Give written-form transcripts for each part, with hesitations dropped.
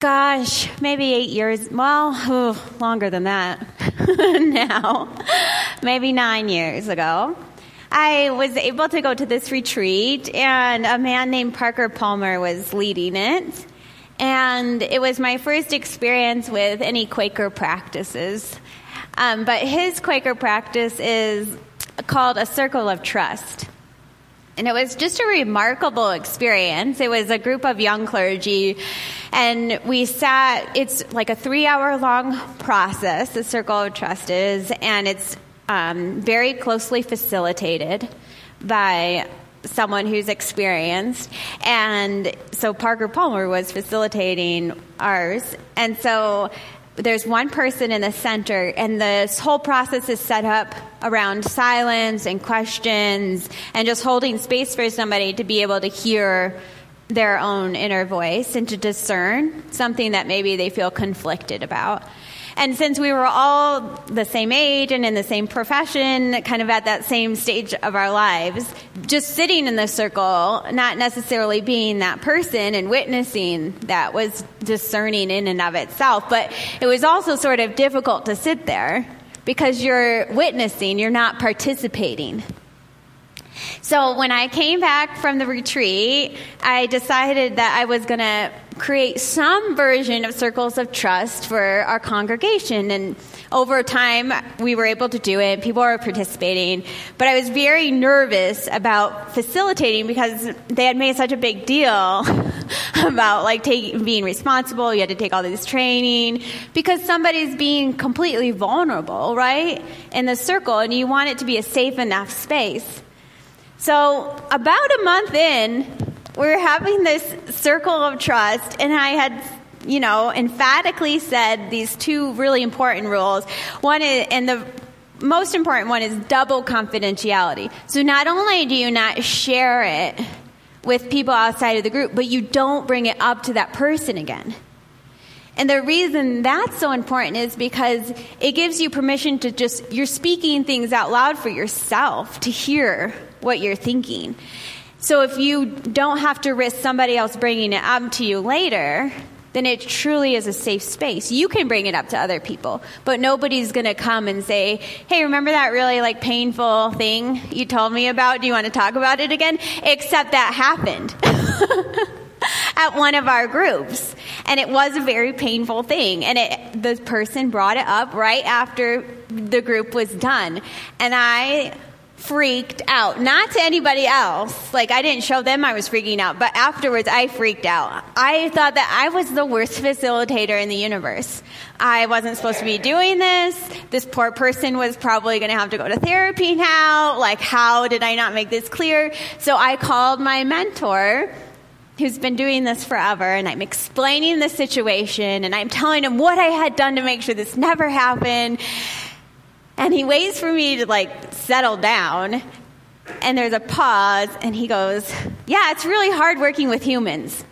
Gosh, maybe 8 years. Well, longer than that now. Maybe 9 years ago. I was able to go to this retreat, and a man named Parker Palmer was leading it. And it was my first experience with any Quaker practices. But his Quaker practice is called a circle of trust. And it was just a remarkable experience. It was a group of young clergy, and we sat, it's like a 3-hour-long process, the Circle of Trust is, and it's very closely facilitated by someone who's experienced. And so Parker Palmer was facilitating ours. And so there's one person in the center, and this whole process is set up around silence and questions and just holding space for somebody to be able to hear their own inner voice and to discern something that maybe they feel conflicted about. And since we were all the same age and in the same profession, kind of at that same stage of our lives, just sitting in the circle, not necessarily being that person and witnessing that was discerning in and of itself. But it was also sort of difficult to sit there because you're witnessing, you're not participating. So when I came back from the retreat, I decided that I was going to create some version of circles of trust for our congregation. And over time, we were able to do it. People were participating. But I was very nervous about facilitating because they had made such a big deal about being responsible. You had to take all this training because somebody's being completely vulnerable, right, in the circle. And you want it to be a safe enough space. So about a month in, we were having this circle of trust, and I had, emphatically said these two really important rules. One is, and the most important one is double confidentiality. So not only do you not share it with people outside of the group, but you don't bring it up to that person again. And the reason that's so important is because it gives you permission to you're speaking things out loud for yourself to hear what you're thinking. So if you don't have to risk somebody else bringing it up to you later, then it truly is a safe space. You can bring it up to other people, but nobody's going to come and say, hey, remember that really painful thing you told me about? Do you want to talk about it again? Except that happened at one of our groups. And it was a very painful thing. And the person brought it up right after the group was done. And I freaked out. Not to anybody else. I didn't show them I was freaking out. But afterwards, I freaked out. I thought that I was the worst facilitator in the universe. I wasn't supposed to be doing this. This poor person was probably going to have to go to therapy now. How did I not make this clear? So I called my mentor, who's been doing this forever, and I'm explaining the situation, and I'm telling him what I had done to make sure this never happened. And he waits for me to settle down, and there's a pause, and he goes, yeah, it's really hard working with humans.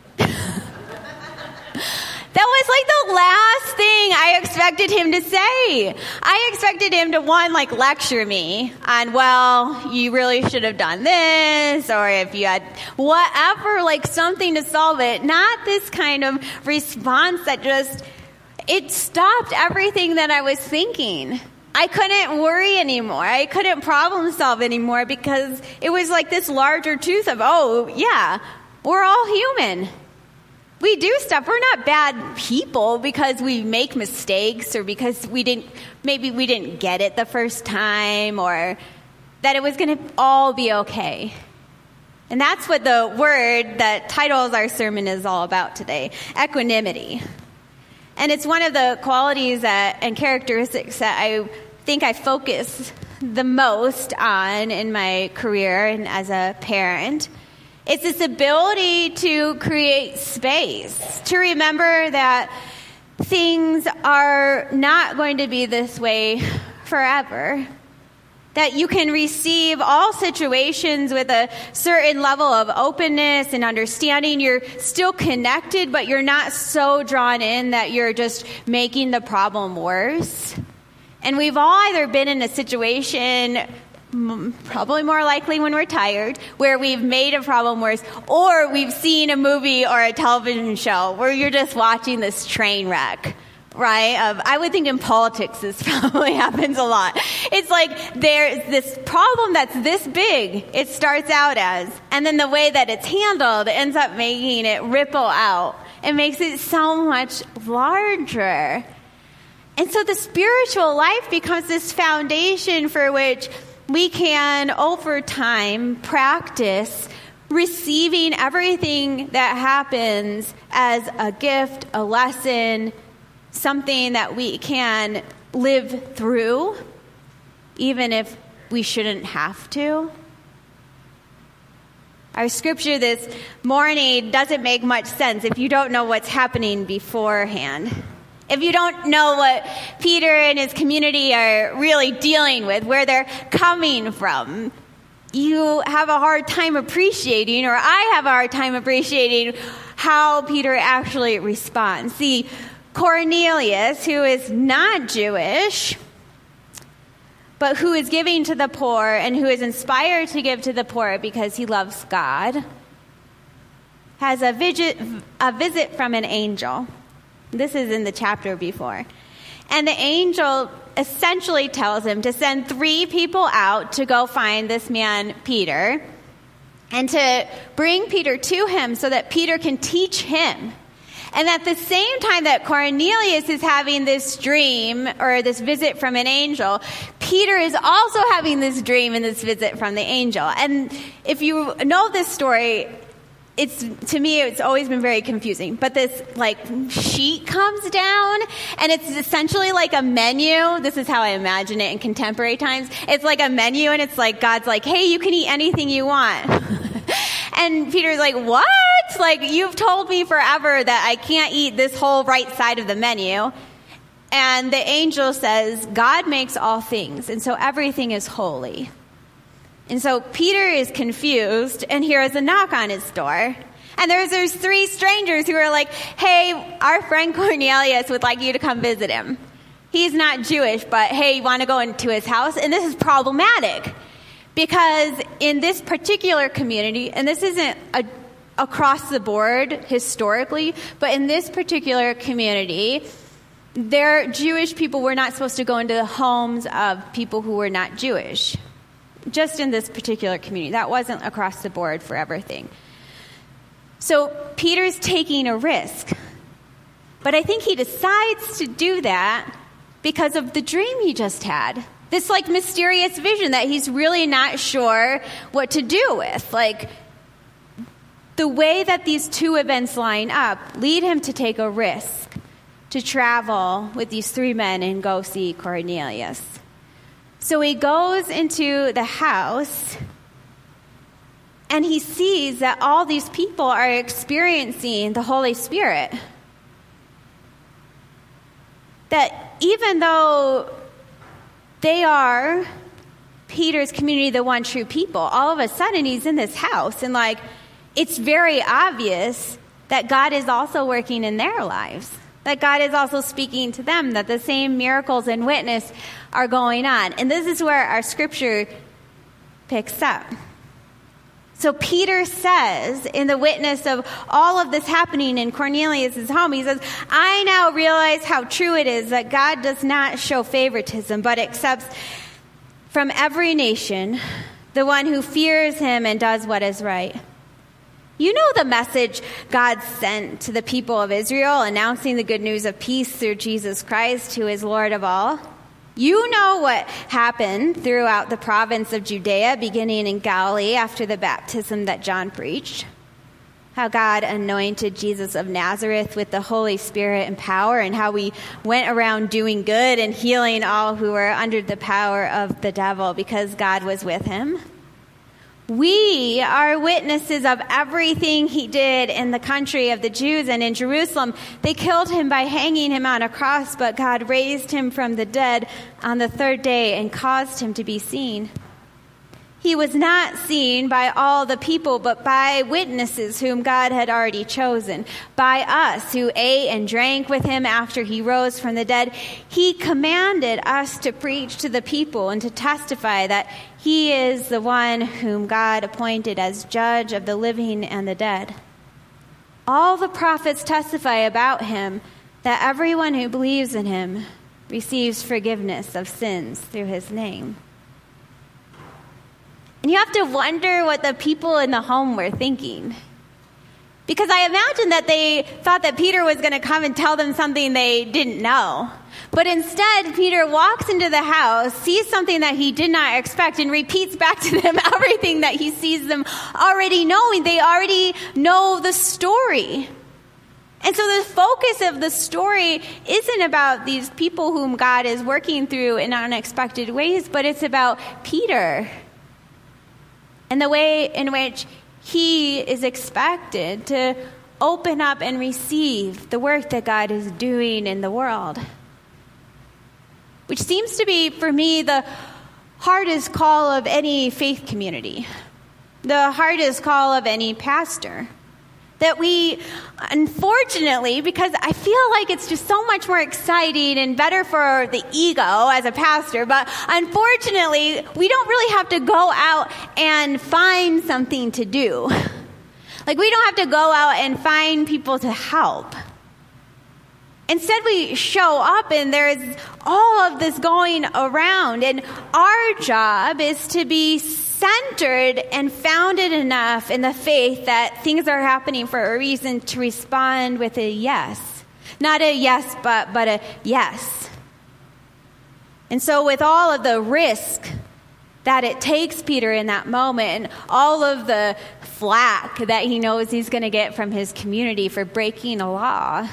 That was the last thing I expected him to say. I expected him to, lecture me on, well, you really should have done this, or if you had whatever, something to solve it. Not this kind of response that it stopped everything that I was thinking. I couldn't worry anymore. I couldn't problem solve anymore because it was this larger truth of, oh, yeah, we're all human. We do stuff. We're not bad people because we make mistakes or because maybe we didn't get it the first time, or that it was going to all be okay. And that's what the word that titles our sermon is all about today, equanimity. And it's one of the qualities and characteristics that I think I focus the most on in my career and as a parent. It's this ability to create space, to remember that things are not going to be this way forever, that you can receive all situations with a certain level of openness and understanding. You're still connected, but you're not so drawn in that you're just making the problem worse. And we've all either been in a situation probably more likely when we're tired, where we've made a problem worse, or we've seen a movie or a television show where you're just watching this train wreck, right? I would think in politics this probably happens a lot. It's like there's this problem that's this big, it starts out as, and then the way that it's handled ends up making it ripple out. It makes it so much larger. And so the spiritual life becomes this foundation for which we can, over time, practice receiving everything that happens as a gift, a lesson, something that we can live through, even if we shouldn't have to. Our scripture this morning doesn't make much sense if you don't know what's happening beforehand. If you don't know what Peter and his community are really dealing with, where they're coming from, you have a hard time appreciating, or I have a hard time appreciating how Peter actually responds. See, Cornelius, who is not Jewish, but who is giving to the poor and who is inspired to give to the poor because he loves God, has a visit from an angel. This is in the chapter before. And the angel essentially tells him to send 3 people out to go find this man, Peter, and to bring Peter to him so that Peter can teach him. And at the same time that Cornelius is having this dream or this visit from an angel, Peter is also having this dream and this visit from the angel. And if you know this story, to me, it's always been very confusing. But this sheet comes down, and it's essentially like a menu. This is how I imagine it in contemporary times. It's like a menu, and it's like God's like, hey, you can eat anything you want. And Peter's like, what? You've told me forever that I can't eat this whole right side of the menu. And the angel says, God makes all things, and so everything is holy. And so Peter is confused and hears a knock on his door. And there's 3 strangers who are like, hey, our friend Cornelius would like you to come visit him. He's not Jewish, but hey, you want to go into his house? And this is problematic because in this particular community, and this isn't across the board historically, but in this particular community, their Jewish people were not supposed to go into the homes of people who were not Jewish. Just in this particular community. That wasn't across the board for everything. So Peter's taking a risk. But I think he decides to do that because of the dream he just had. This mysterious vision that he's really not sure what to do with. The way that these 2 events line up lead him to take a risk to travel with these 3 men and go see Cornelius. So he goes into the house and he sees that all these people are experiencing the Holy Spirit. That even though they are Peter's community, the one true people, all of a sudden he's in this house and it's very obvious that God is also working in their lives. That God is also speaking to them, that the same miracles and witness are going on. And this is where our scripture picks up. So Peter says, in the witness of all of this happening in Cornelius' home, he says, I now realize how true it is that God does not show favoritism, but accepts from every nation the one who fears him and does what is right. You know the message God sent to the people of Israel, announcing the good news of peace through Jesus Christ, who is Lord of all. You know what happened throughout the province of Judea, beginning in Galilee after the baptism that John preached. How God anointed Jesus of Nazareth with the Holy Spirit and power, and how we went around doing good and healing all who were under the power of the devil because God was with him. We are witnesses of everything he did in the country of the Jews and in Jerusalem. They killed him by hanging him on a cross, but God raised him from the dead on the 3rd day and caused him to be seen. He was not seen by all the people, but by witnesses whom God had already chosen, by us who ate and drank with him after he rose from the dead. He commanded us to preach to the people and to testify that he is the one whom God appointed as judge of the living and the dead. All the prophets testify about him, that everyone who believes in him receives forgiveness of sins through his name. And you have to wonder what the people in the home were thinking. Because I imagine that they thought that Peter was going to come and tell them something they didn't know. But instead, Peter walks into the house, sees something that he did not expect, and repeats back to them everything that he sees them already knowing. They already know the story. And so the focus of the story isn't about these people whom God is working through in unexpected ways, but it's about Peter and the way in which he is expected to open up and receive the work that God is doing in the world. Which seems to be, for me, the hardest call of any faith community, the hardest call of any pastor. That we, unfortunately, because I feel like it's just so much more exciting and better for the ego as a pastor, but unfortunately, we don't really have to go out and find something to do. Like, we don't have to go out and find people to help. Instead, we show up and there's all of this going around, and our job is to be centered and founded enough in the faith that things are happening for a reason to respond with a yes. Not a yes, but a yes. And so with all of the risk that it takes Peter in that moment, and all of the flack that he knows he's going to get from his community for breaking a law,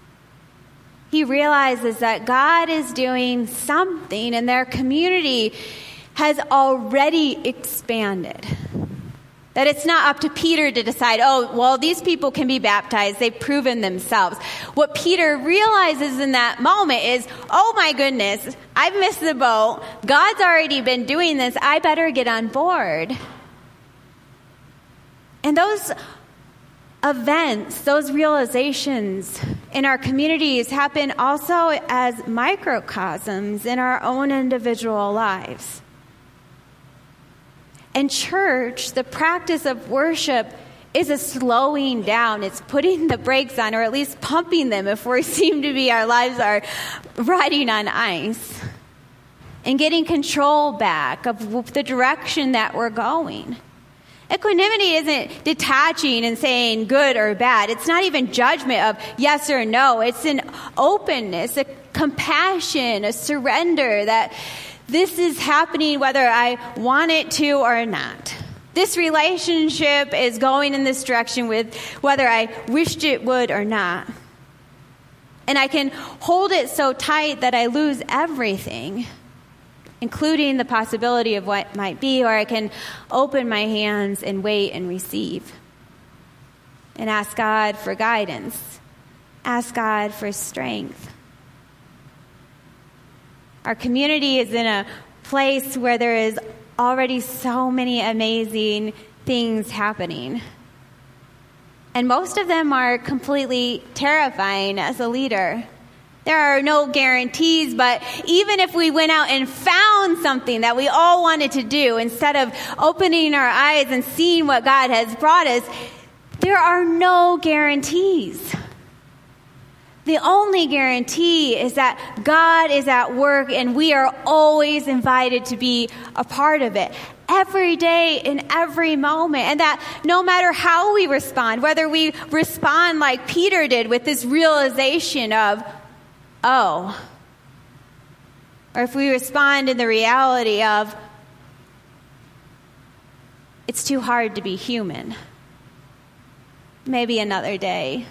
he realizes that God is doing something and their community has already expanded. That it's not up to Peter to decide, oh, well, these people can be baptized. They've proven themselves. What Peter realizes in that moment is, oh my goodness, I've missed the boat. God's already been doing this. I better get on board. And those events, those realizations in our communities happen also as microcosms in our own individual lives. And church, the practice of worship, is a slowing down. It's putting the brakes on, or at least pumping them if we seem to be, our lives are riding on ice. And getting control back of the direction that we're going. Equanimity isn't detaching and saying good or bad. It's not even judgment of yes or no. It's an openness, a compassion, a surrender that this is happening whether I want it to or not. This relationship is going in this direction with whether I wished it would or not. And I can hold it so tight that I lose everything, including the possibility of what might be, or I can open my hands and wait and receive. And ask God for guidance. Ask God for strength. Our community is in a place where there is already so many amazing things happening. And most of them are completely terrifying as a leader. There are no guarantees, but even if we went out and found something that we all wanted to do, instead of opening our eyes and seeing what God has brought us, there are no guarantees. The only guarantee is that God is at work and we are always invited to be a part of it. Every day, in every moment. And that no matter how we respond, whether we respond like Peter did with this realization of, oh, or if we respond in the reality of, it's too hard to be human. Maybe another day.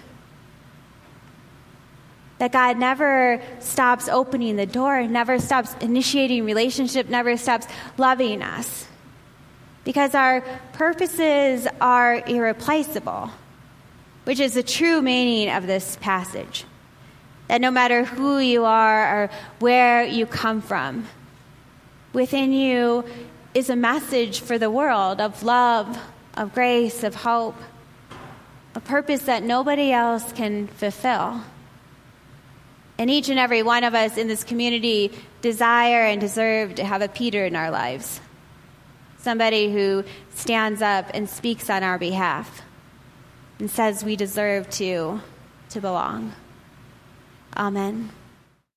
That God never stops opening the door, never stops initiating relationship, never stops loving us. Because our purposes are irreplaceable, which is the true meaning of this passage. That no matter who you are or where you come from, within you is a message for the world of love, of grace, of hope, a purpose that nobody else can fulfill. And each and every one of us in this community desire and deserve to have a Peter in our lives, somebody who stands up and speaks on our behalf and says we deserve to belong. Amen.